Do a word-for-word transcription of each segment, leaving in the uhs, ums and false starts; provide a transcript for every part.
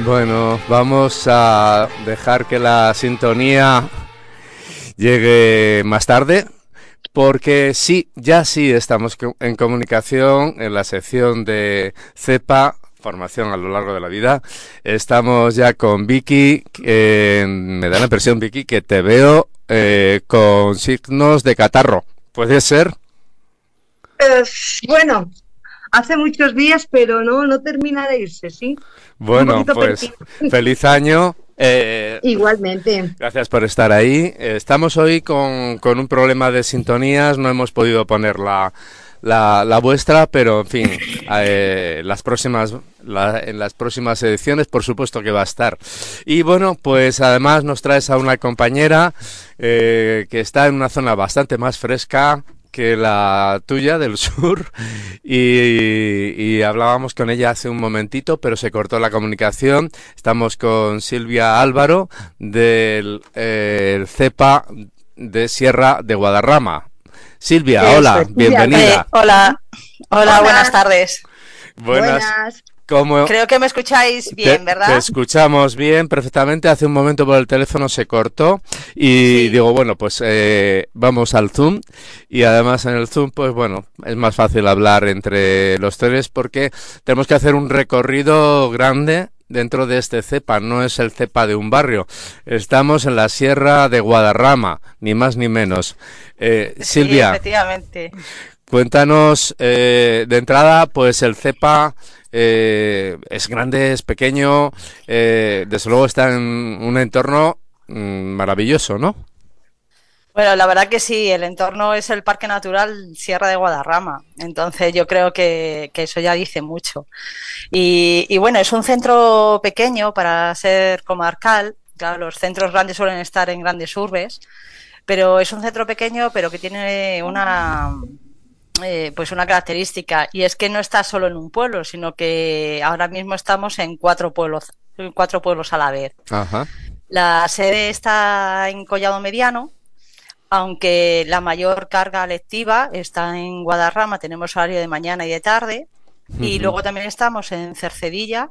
Bueno, vamos a dejar que la sintonía llegue más tarde, porque sí, ya sí estamos en comunicación en la sección de CEPA, formación a lo largo de la vida. Estamos ya con Vicky, eh, me da la impresión, Vicky, que te veo eh, con signos de catarro. ¿Puede ser? Eh, bueno, hace muchos días, pero no, no termina de irse, ¿sí? Bueno, pues feliz año. Eh, Igualmente. Gracias por estar ahí. Eh, estamos hoy con, con un problema de sintonías, no hemos podido poner la, la, la vuestra, pero en fin, eh, las próximas, la, en las próximas ediciones por supuesto que va a estar. Y bueno, pues además nos traes a una compañera eh, que está en una zona bastante más fresca que la tuya del sur y, y hablábamos con ella hace un momentito, pero se cortó la comunicación. Estamos con Silvia Álvaro del eh, CEPA de Sierra de Guadarrama. Silvia, Eso, hola, Silvia, bienvenida. Eh, hola. hola, hola, buenas tardes. Buenas. Buenas. ¿Cómo? Creo que me escucháis bien, te, ¿verdad? Te escuchamos bien, perfectamente. Hace un momento por el teléfono se cortó y Sí. digo, bueno, pues eh, vamos al Zoom y además en el Zoom, pues bueno, es más fácil hablar entre los tres porque tenemos que hacer un recorrido grande dentro de este CEPA. No es el CEPA de un barrio, estamos en la Sierra de Guadarrama, ni más ni menos. Eh, Sí, Silvia, efectivamente. cuéntanos eh, de entrada, pues el CEPA eh, es grande, es pequeño, eh, desde luego está en un entorno mm, maravilloso, ¿no? Bueno, la verdad que sí, el entorno es el Parque Natural Sierra de Guadarrama, entonces yo creo que, que eso ya dice mucho. Y, y bueno, es un centro pequeño para ser comarcal, claro, los centros grandes suelen estar en grandes urbes, pero es un centro pequeño pero que tiene una... Eh, pues una característica, y es que no está solo en un pueblo, sino que ahora mismo estamos en cuatro pueblos, en cuatro pueblos a la vez. Ajá. La sede está en Collado Mediano, aunque la mayor carga lectiva está en Guadarrama, tenemos horario de mañana y de tarde, y Uh-huh. luego también estamos en Cercedilla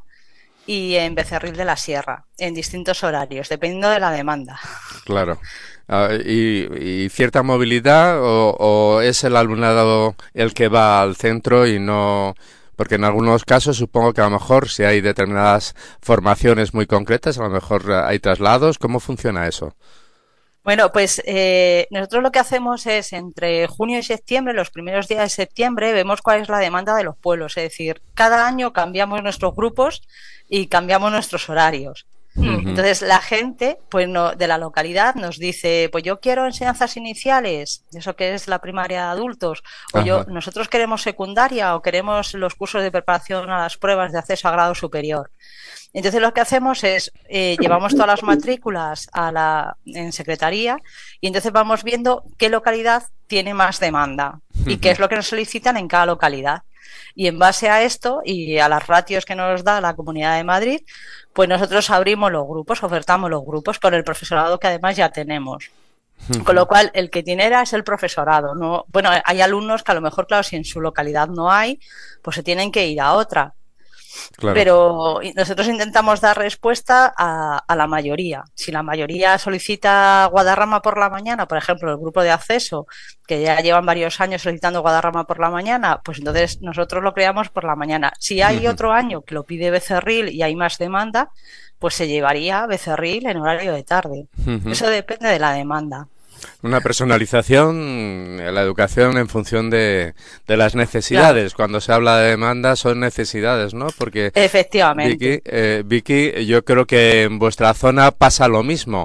y en Becerril de la Sierra, en distintos horarios, dependiendo de la demanda. Claro. Uh, y, ¿Y cierta movilidad o, o es el alumnado el que va al centro y no...? Porque en algunos casos supongo que a lo mejor si hay determinadas formaciones muy concretas, a lo mejor hay traslados. ¿Cómo funciona eso? Bueno, pues eh, nosotros lo que hacemos es entre junio y septiembre, los primeros días de septiembre, vemos cuál es la demanda de los pueblos. Es decir, cada año cambiamos nuestros grupos y cambiamos nuestros horarios. Uh-huh. Entonces la gente pues no, de la localidad nos dice, pues yo quiero enseñanzas iniciales, eso que es la primaria de adultos, o Ajá. yo nosotros queremos secundaria o queremos los cursos de preparación a las pruebas de acceso a grado superior. Entonces lo que hacemos es eh, llevamos todas las matrículas a la en secretaría y entonces vamos viendo qué localidad tiene más demanda y qué es lo que nos solicitan en cada localidad. Y en base a esto y a las ratios que nos da la Comunidad de Madrid, pues nosotros abrimos los grupos, ofertamos los grupos con el profesorado que además ya tenemos. Uh-huh. Con lo cual, el que tiene era es el profesorado. No, bueno, hay alumnos que a lo mejor, claro, si en su localidad no hay, pues se tienen que ir a otra. Claro. Pero nosotros intentamos dar respuesta a, a la mayoría. Si la mayoría solicita Guadarrama por la mañana, por ejemplo, el grupo de acceso, que ya llevan varios años solicitando Guadarrama por la mañana, pues entonces nosotros lo creamos por la mañana. Si hay uh-huh. otro año que lo pide Becerril y hay más demanda, pues se llevaría Becerril en horario de tarde. Uh-huh. Eso depende de la demanda. Una personalización, la educación en función de, de las necesidades. Claro. Cuando se habla de demanda son necesidades, ¿no? Porque efectivamente. Vicky, eh, Vicky, yo creo que en vuestra zona pasa lo mismo.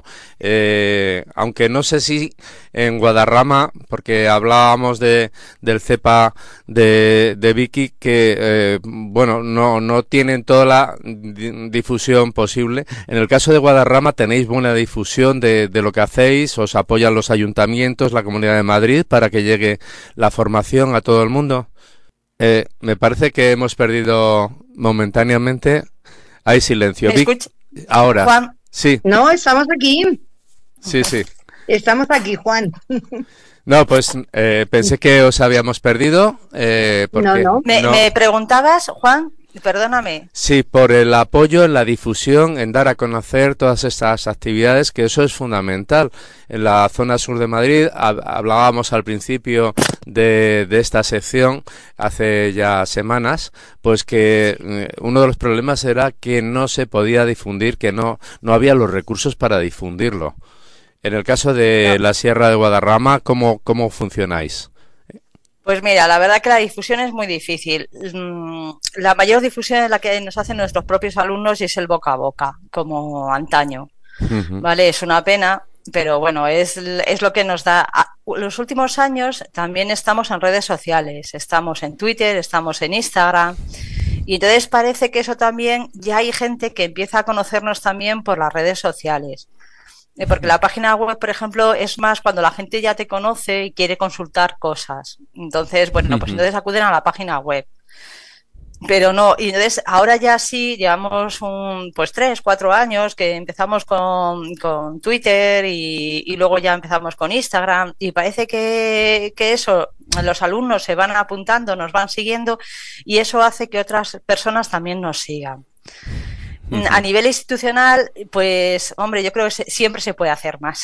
Eh, aunque no sé si en Guadarrama, porque hablábamos de del CEPA de, de Vicky, que eh, bueno, no, no tienen toda la di- difusión posible. En el caso de Guadarrama tenéis buena difusión de, de lo que hacéis, os apoyan los ayuntamientos, la Comunidad de Madrid, para que llegue la formación a todo el mundo. Eh, me parece que hemos perdido momentáneamente. Hay silencio. Vic, ahora. Juan. Sí. No, estamos aquí. Sí, sí. Estamos aquí, Juan. No, pues eh, pensé que os habíamos perdido. Eh, porque no, no. Me, no. me preguntabas, Juan, Perdóname. Sí, por el apoyo en la difusión, en dar a conocer todas estas actividades, que eso es fundamental. En la zona sur de Madrid, hab- hablábamos al principio de, de esta sección, hace ya semanas, pues que eh, uno de los problemas era que no se podía difundir, que no, no había los recursos para difundirlo. En el caso de No. la Sierra de Guadarrama, ¿cómo, cómo funcionáis? Pues mira, la verdad que la difusión es muy difícil. Mm, La mayor difusión es la que nos hacen nuestros propios alumnos y es el boca a boca, como antaño. Ujú, Vale, es una pena, pero bueno, es, es lo que nos da. A- Los últimos años también estamos en redes sociales, estamos en Twitter, estamos en Instagram, y entonces parece que eso también, ya hay gente que empieza a conocernos también por las redes sociales. Eh, Porque la página web, por ejemplo, es más cuando la gente ya te conoce y quiere consultar cosas. Entonces, bueno, pues ujú. entonces acuden a la página web. Pero no, y entonces ahora ya sí, llevamos un, pues tres, cuatro años que empezamos con, con Twitter y, y luego ya empezamos con Instagram y parece que, que eso, los alumnos se van apuntando, nos van siguiendo y eso hace que otras personas también nos sigan. A Ujú. nivel institucional, pues, hombre, yo creo que se- siempre se puede hacer más.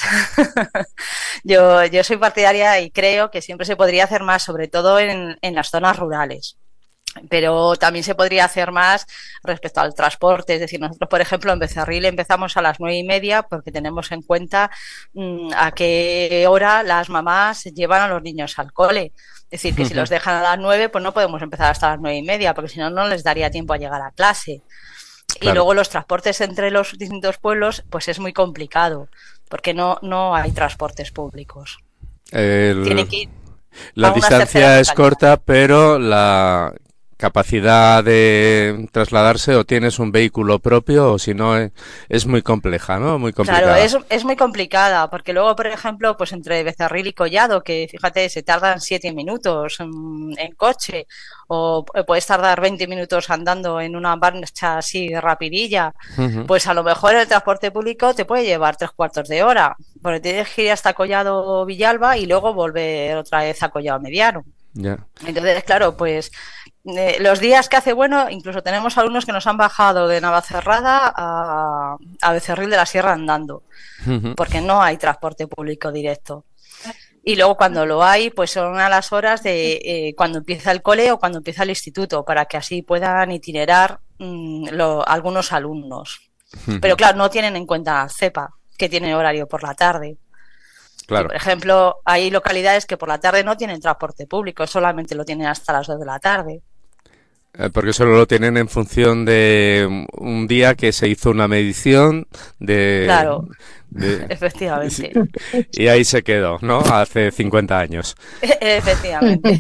Yo, yo soy partidaria y creo que siempre se podría hacer más, sobre todo en, en las zonas rurales. Pero también se podría hacer más respecto al transporte. Es decir, nosotros, por ejemplo, en Becerril empezamos a las nueve y media porque tenemos en cuenta mm, a qué hora las mamás llevan a los niños al cole. Es decir, que si los dejan a las nueve, pues no podemos empezar hasta las nueve y media, porque si no, no les daría tiempo a llegar a clase. Y Claro. luego los transportes entre los distintos pueblos, pues es muy complicado, porque no, no hay transportes públicos. El- Tienen que ir La a unas terceras distancia es localidades. corta, pero la capacidad de trasladarse o tienes un vehículo propio o si no es, es muy compleja, ¿no? Muy Claro, complicada. es, es muy complicada, porque luego, por ejemplo, pues entre Becerril y Collado, que fíjate, se tardan siete minutos en, en coche, o puedes tardar veinte minutos andando en una marcha así rapidilla, Ujú. pues a lo mejor el transporte público te puede llevar tres cuartos de hora, porque tienes que ir hasta Collado Villalba y luego volver otra vez a Collado Mediano. Ya. Entonces, claro, pues eh, los días que hace bueno, incluso tenemos alumnos que nos han bajado de Navacerrada a, a Becerril de la Sierra andando, Ujú. porque no hay transporte público directo. Y luego cuando lo hay, pues son a las horas de eh, cuando empieza el cole o cuando empieza el instituto, para que así puedan itinerar mm, lo- algunos alumnos. Pero Ujú. claro, no tienen en cuenta CEPA, que tiene horario por la tarde. Y, Claro. por ejemplo, hay localidades que por la tarde no tienen transporte público, solamente lo tienen hasta las dos de la tarde. Eh, Porque solo lo tienen en función de un día que se hizo una medición de, Claro, de- sí, efectivamente. y ahí se quedó, ¿no? Hace cincuenta años. Efectivamente.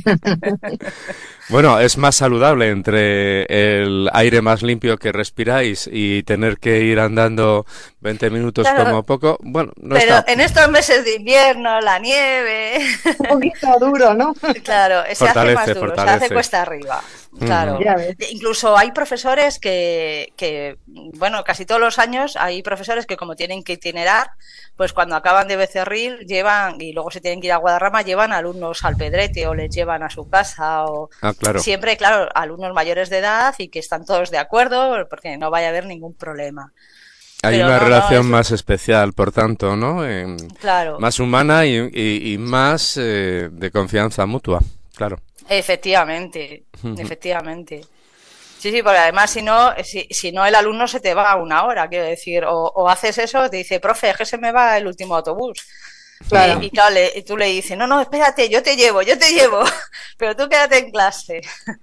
Bueno, es más saludable entre el aire más limpio que respiráis y tener que ir andando veinte minutos Claro, como poco. Bueno, no pero está. en estos meses de invierno, la nieve, Un poquito duro, ¿no? claro, se hace más Fortalece, duro, se hace fortalece. cuesta arriba. Ujú. Claro. Ya ves. Incluso hay profesores que, que, bueno, casi todos los años hay profesores que como tienen que itinerar, pues cuando acaban de Becerril llevan, y luego se tienen que ir a Guadarrama, llevan alumnos al Pedrete o les llevan a su casa o Ah, claro. siempre, claro, alumnos mayores de edad y que están todos de acuerdo porque no vaya a haber ningún problema. Hay Pero una no, no, relación es más especial, por tanto, ¿no? Em, claro, más humana y, y- y más eh, de confianza mutua, claro. efectivamente, Ujú. efectivamente. Sí, sí, porque además si no, si, si no el alumno se te va a una hora, quiero decir, o, o haces eso, te dice, profe, es que se me va el último autobús. Claro. Y, y claro, le- y tú le dices, no, no, espérate, yo te llevo, yo te llevo, pero tú quédate en clase.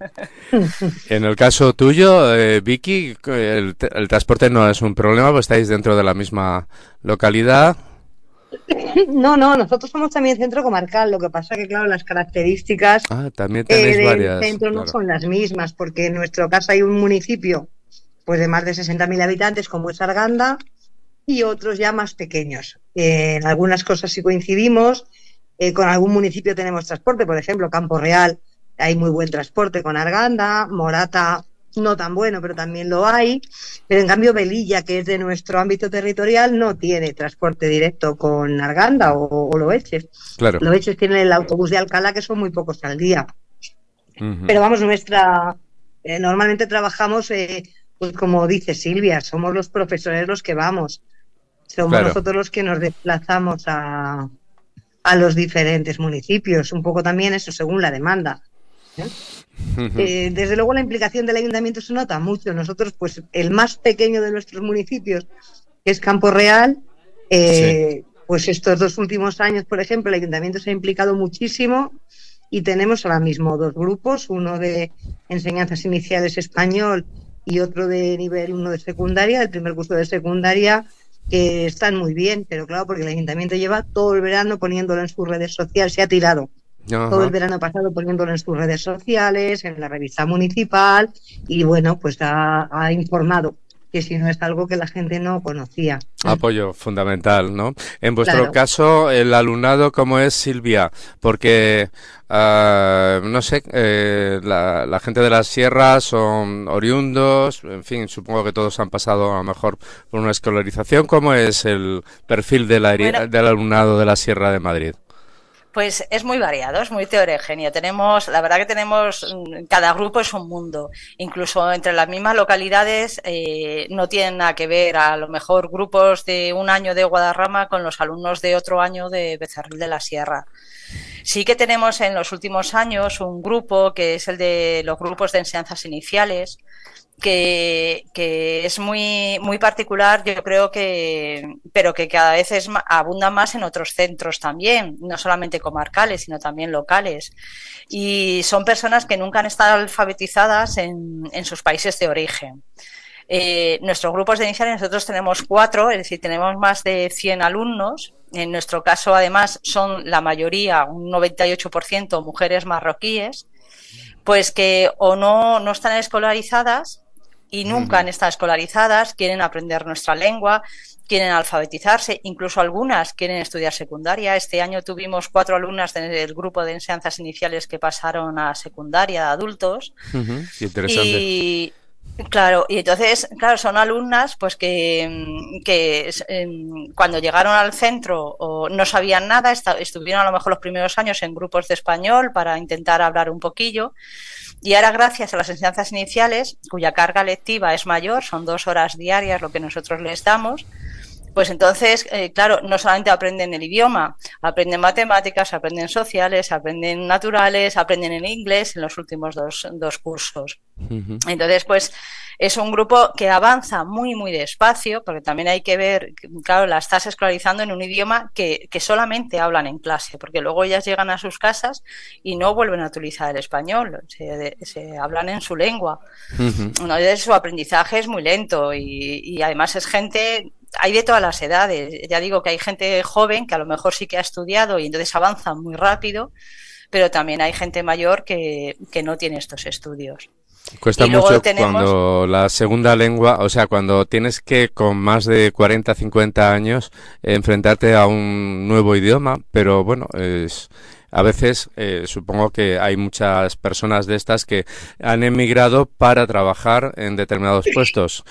En el caso tuyo, eh, Vicky, el, t- el transporte no es un problema, pues estáis dentro de la misma localidad. No, no, nosotros somos también centro comarcal, lo que pasa que, claro, las características Ah, también eh, tenéis del varias, centro no claro. son las mismas, porque en nuestro caso hay un municipio pues de más de sesenta mil habitantes como es Arganda y otros ya más pequeños. Eh, en algunas cosas sí coincidimos, eh, con algún municipio tenemos transporte, por ejemplo, Campo Real hay muy buen transporte con Arganda, Morata no tan bueno, pero también lo hay, pero en cambio Velilla, que es de nuestro ámbito territorial, no tiene transporte directo con Arganda o, o Loeches. Claro. Loeches tiene el autobús de Alcalá, que son muy pocos al día. Ujú. Pero vamos, nuestra eh, normalmente trabajamos, eh, pues como dice Silvia, somos los profesores los que vamos, somos Claro. nosotros los que nos desplazamos a, a los diferentes municipios, un poco también eso según la demanda. ¿eh? Ujú. Eh, desde luego la implicación del ayuntamiento se nota mucho. Nosotros, pues el más pequeño de nuestros municipios, que es Campo Real, eh, Sí. pues estos dos últimos años, por ejemplo, el ayuntamiento se ha implicado muchísimo y tenemos ahora mismo dos grupos, uno de enseñanzas iniciales español y otro de nivel uno de secundaria, el primer curso de secundaria, que están muy bien, pero claro, porque el ayuntamiento lleva todo el verano poniéndolo en sus redes sociales, se ha tirado todo el Ajá. verano pasado poniéndolo en sus redes sociales, en la revista municipal y bueno, pues ha, ha informado que si no es algo que la gente no conocía. Apoyo fundamental, ¿no? En vuestro Claro. caso, el alumnado, ¿cómo es, Silvia? Porque, uh, no sé, eh, la, la gente de las sierras son oriundos, en fin, supongo que todos han pasado a lo mejor por una escolarización. ¿Cómo es el perfil de la, Bueno, del alumnado de la Sierra de Madrid? pues es muy variado, es muy heterogéneo. Tenemos, la verdad que tenemos, cada grupo es un mundo. Incluso entre las mismas localidades eh, no tienen nada que ver a lo mejor grupos de un año de Guadarrama con los alumnos de otro año de Becerril de la Sierra. Sí que tenemos en los últimos años un grupo que es el de los grupos de enseñanzas iniciales, que, que es muy, muy particular, yo creo que, pero que cada vez es, abunda más en otros centros también, no solamente comarcales, sino también locales. Y son personas que nunca han estado alfabetizadas en, en sus países de origen. Eh, nuestros grupos de iniciales, nosotros tenemos cuatro, es decir, tenemos más de cien alumnos. En nuestro caso, además, son la mayoría, un noventa y ocho por ciento, mujeres marroquíes, pues que o no, no están escolarizadas y nunca han estado escolarizadas, quieren aprender nuestra lengua, quieren alfabetizarse, incluso algunas quieren estudiar secundaria. Este año tuvimos cuatro alumnas del grupo de enseñanzas iniciales que pasaron a secundaria de adultos. Uh-huh. Interesante. Y claro, y entonces, claro, son alumnas pues que, que eh, cuando llegaron al centro o no sabían nada, estuvieron a lo mejor los primeros años en grupos de español para intentar hablar un poquillo. Y ahora, gracias a las enseñanzas iniciales, cuya carga lectiva es mayor, son dos horas diarias lo que nosotros les damos, pues entonces, eh, claro, no solamente aprenden el idioma, aprenden matemáticas, aprenden sociales, aprenden naturales, aprenden el inglés en los últimos dos, dos cursos. Uh-huh. Entonces, pues es un grupo que avanza muy, muy despacio, porque también hay que ver, claro, la estás escolarizando en un idioma que, que solamente hablan en clase, porque luego ellas llegan a sus casas y no vuelven a utilizar el español, se, se hablan en su lengua. Uh-huh. Entonces, su aprendizaje es muy lento y, y además es gente... Hay de todas las edades. Ya digo que hay gente joven que a lo mejor sí que ha estudiado y entonces avanza muy rápido, pero también hay gente mayor que, que no tiene estos estudios. Cuesta y mucho tenemos... cuando la segunda lengua, o sea, cuando tienes que con más de cuarenta, cincuenta años eh, enfrentarte a un nuevo idioma, pero bueno, es... A veces eh, supongo que hay muchas personas de estas que han emigrado para trabajar en determinados puestos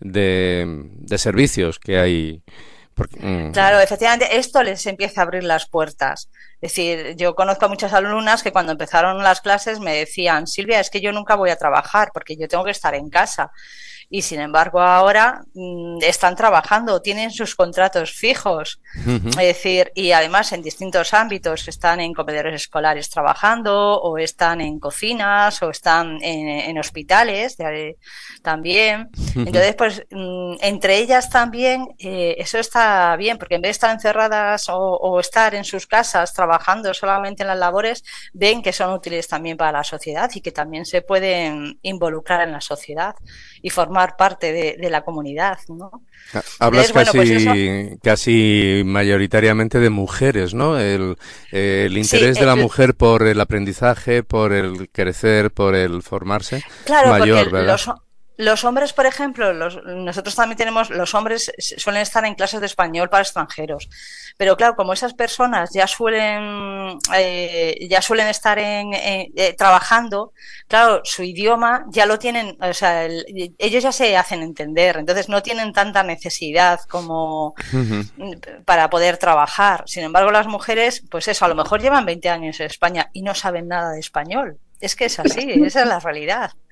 de, de servicios que hay. Porque, mm. Claro, efectivamente, esto les empieza a abrir las puertas. Es decir, yo conozco a muchas alumnas que cuando empezaron las clases me decían, Silvia, es que yo nunca voy a trabajar porque yo tengo que estar en casa. Y sin embargo ahora mmm, están trabajando, tienen sus contratos fijos, uh-huh. Es decir, y además en distintos ámbitos, están en comedores escolares trabajando, o están en cocinas, o están en, en hospitales de, también. Uh-huh. Entonces, pues mmm, entre ellas también eh, eso está bien, porque en vez de estar encerradas o, o estar en sus casas trabajando solamente en las labores, ven que son útiles también para la sociedad y que también se pueden involucrar en la sociedad y formar parte de, de la comunidad, ¿no? Hablas Entonces, bueno, casi, pues eso... casi mayoritariamente de mujeres, ¿no? El, eh, el interés sí, de la el... mujer por el aprendizaje, por el crecer, por el formarse, claro, es mayor, porque ¿verdad? Los... Los hombres, por ejemplo, los, nosotros también tenemos, los hombres suelen estar en clases de español para extranjeros, pero claro, como esas personas ya suelen, eh, ya suelen estar en, en, eh, trabajando, claro, su idioma ya lo tienen, o sea, el, ellos ya se hacen entender, entonces no tienen tanta necesidad como uh-huh. para poder trabajar. Sin embargo, las mujeres, pues eso, a lo mejor llevan veinte años en España y no saben nada de español. Es que es así, esa es la realidad.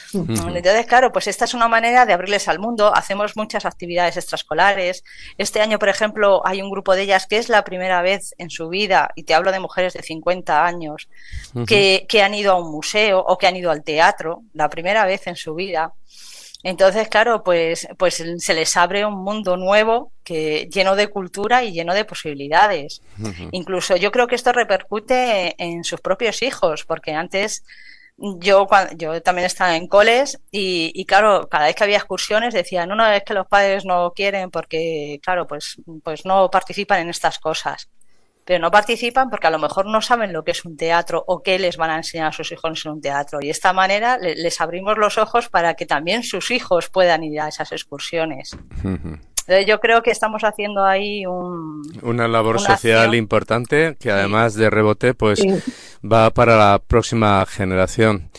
Uh-huh. Entonces, claro, pues esta es una manera de abrirles al mundo. Hacemos muchas actividades extraescolares. Este año, por ejemplo, hay un grupo de ellas que es la primera vez en su vida, y te hablo de mujeres de cincuenta años, uh-huh. que, que han ido a un museo o que han ido al teatro, la primera vez en su vida. Entonces, claro, pues, pues se les abre un mundo nuevo que, lleno de cultura y lleno de posibilidades. Uh-huh. Incluso yo creo que esto repercute en sus propios hijos, porque antes yo, cuando, yo también estaba en coles y, y, claro, cada vez que había excursiones decían, no, no, es que los padres no quieren porque, claro, pues, pues no participan en estas cosas. Pero no participan porque a lo mejor no saben lo que es un teatro o qué les van a enseñar a sus hijos en un teatro. Y de esta manera les abrimos los ojos para que también sus hijos puedan ir a esas excursiones. Uh-huh. Entonces yo creo que estamos haciendo ahí un, una labor una social acción. importante que además sí. de rebote pues sí. va para la próxima generación.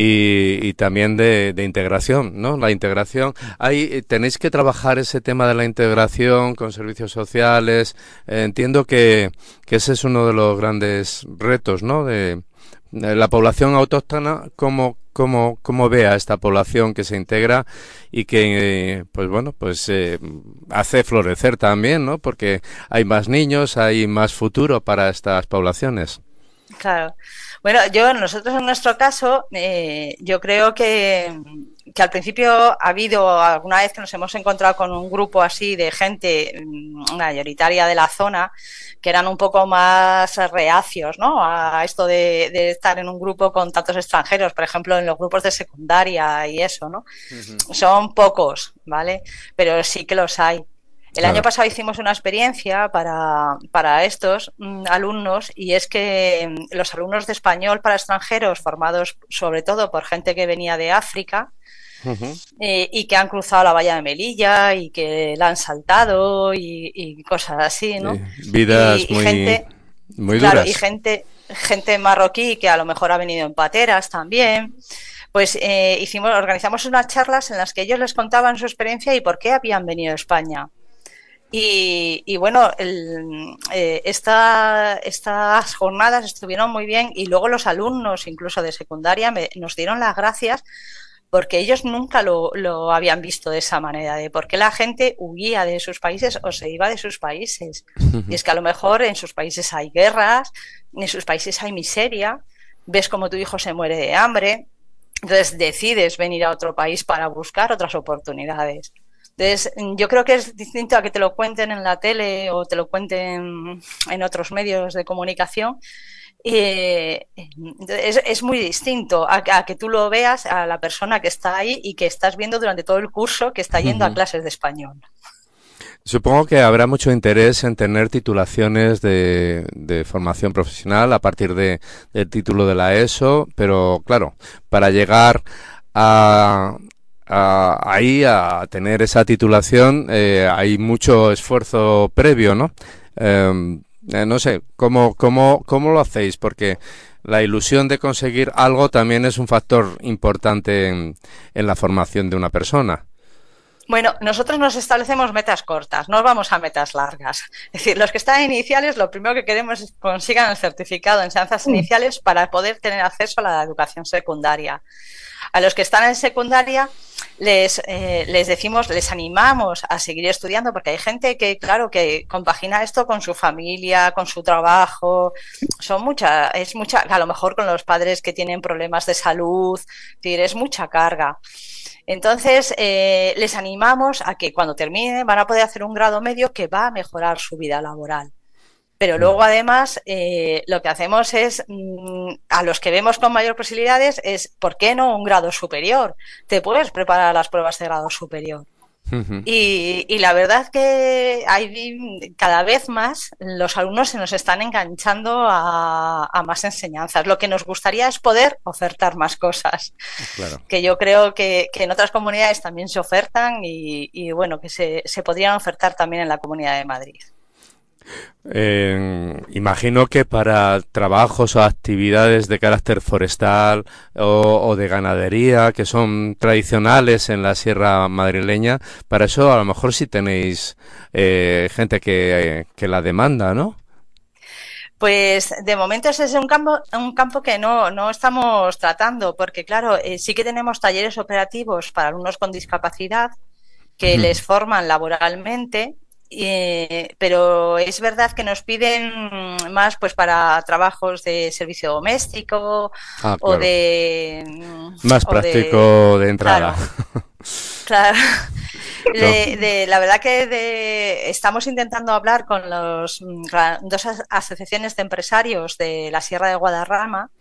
Y, y también de, de integración, ¿no? La integración. Ahí tenéis que trabajar ese tema de la integración con servicios sociales. Eh, entiendo que, que ese es uno de los grandes retos, ¿no? De, de la población autóctona, cómo, cómo, cómo ve a esta población que se integra y que, eh, pues bueno, pues eh, hace florecer también, ¿no? Porque hay más niños, hay más futuro para estas poblaciones. Claro. Bueno, yo, nosotros en nuestro caso, eh, yo creo que, que al principio ha habido alguna vez que nos hemos encontrado con un grupo así de gente mayoritaria de la zona que eran un poco más reacios, ¿no? A esto de, de estar en un grupo con tantos extranjeros, por ejemplo, en los grupos de secundaria y eso, ¿no? Uh-huh. Son pocos, ¿vale? Pero sí que los hay. El claro. año pasado hicimos una experiencia para, para estos mm, alumnos y es que los alumnos de español para extranjeros formados sobre todo por gente que venía de África uh-huh. eh, y que han cruzado la valla de Melilla y que la han saltado y, y cosas así, ¿no? Eh, vidas y, y muy, gente, muy duras. Claro, y gente, gente marroquí que a lo mejor ha venido en pateras también. Pues eh, hicimos, organizamos unas charlas en las que ellos les contaban su experiencia y por qué habían venido a España. Y, y bueno, el, eh, esta, estas jornadas estuvieron muy bien y luego los alumnos, incluso de secundaria, me, nos dieron las gracias porque ellos nunca lo, lo habían visto de esa manera, de por qué la gente huía de sus países o se iba de sus países. Y es que a lo mejor en sus países hay guerras, en sus países hay miseria, ves como tu hijo se muere de hambre, entonces decides venir a otro país para buscar otras oportunidades. Entonces, yo creo que es distinto a que te lo cuenten en la tele o te lo cuenten en otros medios de comunicación. Eh, es, es muy distinto a, a que tú lo veas a la persona que está ahí y que estás viendo durante todo el curso que está yendo uh-huh. a clases de español. Supongo que habrá mucho interés en tener titulaciones de, de formación profesional a partir de, del título de la ESO, pero claro, para llegar a... Uh, ahí a tener esa titulación eh, hay mucho esfuerzo previo, ¿no? Eh, eh, no sé, ¿cómo, cómo, ¿cómo lo hacéis? Porque la ilusión de conseguir algo también es un factor importante en, en la formación de una persona. Bueno, nosotros nos establecemos metas cortas, no vamos a metas largas. Es decir, los que están iniciales, lo primero que queremos es que consigan el certificado en enseñanzas iniciales para poder tener acceso a la educación secundaria. A los que están en secundaria les, eh, les decimos, les animamos a seguir estudiando porque hay gente que, claro, que compagina esto con su familia, con su trabajo, son mucha, es mucha, a lo mejor con los padres que tienen problemas de salud, es decir, es mucha carga. Entonces, eh, les animamos a que cuando terminen van a poder hacer un grado medio que va a mejorar su vida laboral. Pero luego, además, eh, lo que hacemos es, mmm, a los que vemos con mayor posibilidades, es, ¿por qué no un grado superior? Te puedes preparar a las pruebas de grado superior. Uh-huh. Y, y la verdad que hay cada vez más los alumnos se nos están enganchando a, a más enseñanzas. Lo que nos gustaría es poder ofertar más cosas. Claro. Que yo creo que, que en otras comunidades también se ofertan y, y bueno, que se, se podrían ofertar también en la Comunidad de Madrid. Eh, imagino que para trabajos o actividades de carácter forestal o, o de ganadería que son tradicionales en la sierra madrileña, para eso a lo mejor sí tenéis eh, gente que, eh, que la demanda, ¿no? Pues de momento ese es un campo, un campo que no, no estamos tratando, porque claro, eh, sí que tenemos talleres operativos para alumnos con discapacidad que Ujú. les forman laboralmente, eh, pero es verdad que nos piden más pues para trabajos de servicio doméstico Ah, o claro. de Más o de práctico de entrada. claro, claro. No. De, de, la verdad que de, estamos intentando hablar con los dos asociaciones de empresarios de la Sierra de Guadarrama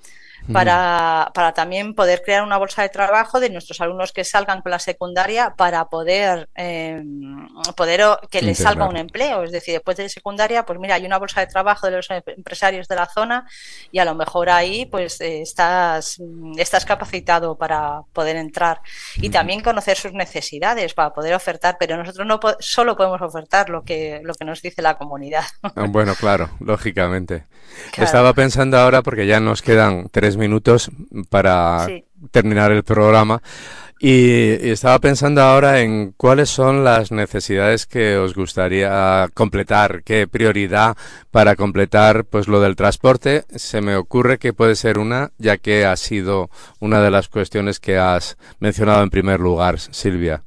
para, para también poder crear una bolsa de trabajo de nuestros alumnos que salgan con la secundaria para poder, eh, poder que les salga un empleo. Es decir, después de secundaria, pues mira, hay una bolsa de trabajo de los empresarios de la zona y a lo mejor ahí pues eh, estás, estás capacitado para poder entrar y también conocer sus necesidades para poder ofertar, pero nosotros no po solo podemos ofertar lo que, lo que nos dice la comunidad. Bueno, claro, lógicamente. Claro. Estaba pensando ahora, porque ya nos quedan tres minutos para Sí. terminar el programa, y, y estaba pensando ahora en cuáles son las necesidades que os gustaría completar, qué prioridad para completar pues lo del transporte. Se me ocurre que puede ser una, ya que ha sido una de las cuestiones que has mencionado en primer lugar, Silvia.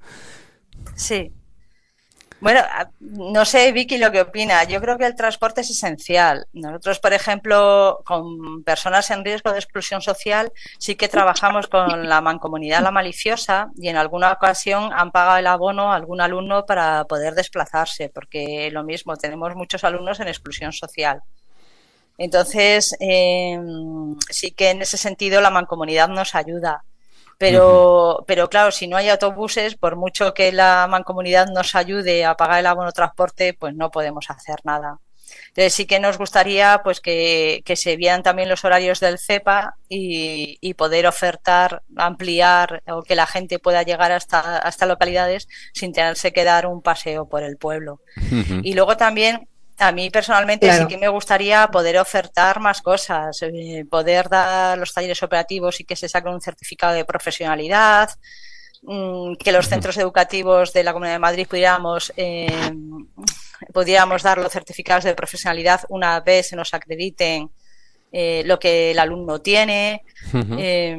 Sí. Bueno, no sé, Vicky, lo que opina. Yo creo que el transporte es esencial. Nosotros, por ejemplo, con personas en riesgo de exclusión social, sí que trabajamos con la Mancomunidad La Maliciosa y en alguna ocasión han pagado el abono a algún alumno para poder desplazarse, porque lo mismo, tenemos muchos alumnos en exclusión social. Entonces, eh, sí que en ese sentido la Mancomunidad nos ayuda. Pero, uh-huh. pero claro, si no hay autobuses, por mucho que la Mancomunidad nos ayude a pagar el abono transporte, pues no podemos hacer nada. Entonces sí que nos gustaría pues que, que se vieran también los horarios del CEPA y, y poder ofertar, ampliar o que la gente pueda llegar hasta, hasta localidades sin tenerse que dar un paseo por el pueblo. Uh-huh. Y luego también a mí personalmente claro. sí que me gustaría poder ofertar más cosas, eh, poder dar los talleres operativos y que se saque un certificado de profesionalidad, mmm, que los centros educativos de la Comunidad de Madrid pudiéramos, eh, pudiéramos dar los certificados de profesionalidad una vez se nos acrediten eh, lo que el alumno tiene. Uh-huh. eh,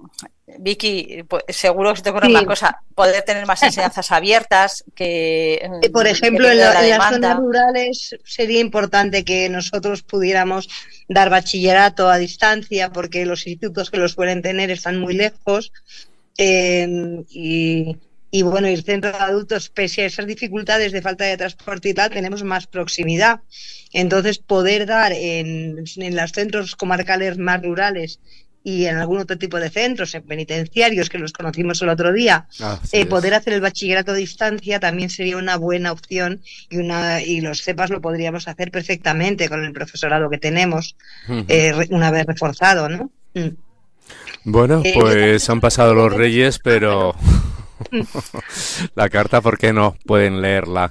Vicky, pues, seguro que se te ocurre sí. una cosa, poder tener más enseñanzas abiertas que... Por ejemplo, que en, la, en las zonas rurales sería importante que nosotros pudiéramos dar bachillerato a distancia porque los institutos que lo suelen tener están muy lejos eh, y, y bueno, el centro de adultos, pese a esas dificultades de falta de transporte y tal, tenemos más proximidad. Entonces, poder dar en, en los centros comarcales más rurales y en algún otro tipo de centros, en penitenciarios, que los conocimos el otro día, ah, eh, poder hacer el bachillerato a distancia también sería una buena opción y una y los CEPAs lo podríamos hacer perfectamente con el profesorado que tenemos, uh-huh. eh, una vez reforzado, ¿no? Mm. Bueno, eh, pues han pasado los Reyes, pero la carta, ¿por qué no pueden leerla?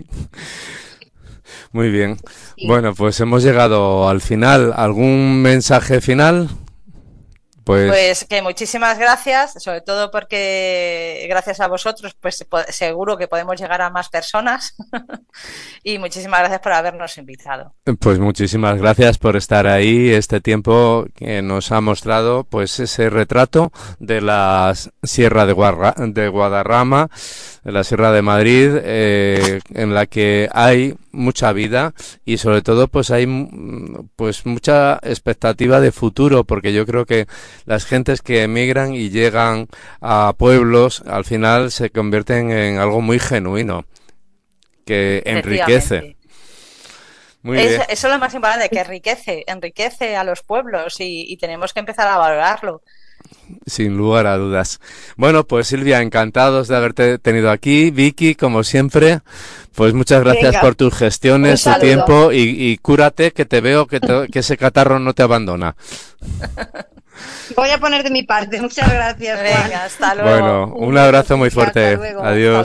Muy bien. Sí. Bueno, pues hemos llegado al final. ¿Algún mensaje final? Pues... pues que muchísimas gracias, sobre todo porque gracias a vosotros pues seguro que podemos llegar a más personas y muchísimas gracias por habernos invitado. Pues muchísimas gracias por estar ahí este tiempo que nos ha mostrado pues ese retrato de la Sierra de, Guarra, de Guadarrama, de la Sierra de Madrid, eh, en la que hay mucha vida y sobre todo pues hay pues mucha expectativa de futuro, porque yo creo que las gentes que emigran y llegan a pueblos al final se convierten en algo muy genuino que enriquece. Muy es, bien. Eso es lo más importante, que enriquece, enriquece a los pueblos y, y tenemos que empezar a valorarlo. Sin lugar a dudas. Bueno, pues Silvia, encantados de haberte tenido aquí. Vicky, como siempre, pues muchas gracias Venga. por tus gestiones, tu tiempo y, y cúrate, que te veo que, te, que ese catarro no te abandona. Voy a poner de mi parte. Muchas gracias. Venga, hasta luego. Bueno, un abrazo muy fuerte. Adiós.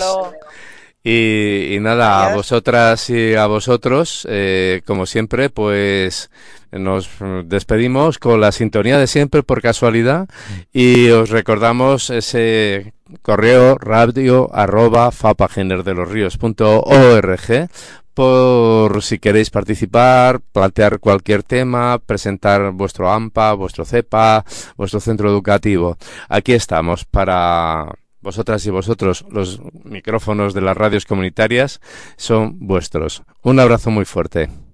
Y, y nada, Adiós. a vosotras y a vosotros, eh, como siempre, pues nos despedimos con la sintonía de siempre por casualidad y os recordamos ese correo radio arroba fapagenerdelosrios.org por si queréis participar, plantear cualquier tema, presentar vuestro AMPA, vuestro CEPA, vuestro centro educativo. Aquí estamos para vosotras y vosotros. Los micrófonos de las radios comunitarias son vuestros. Un abrazo muy fuerte.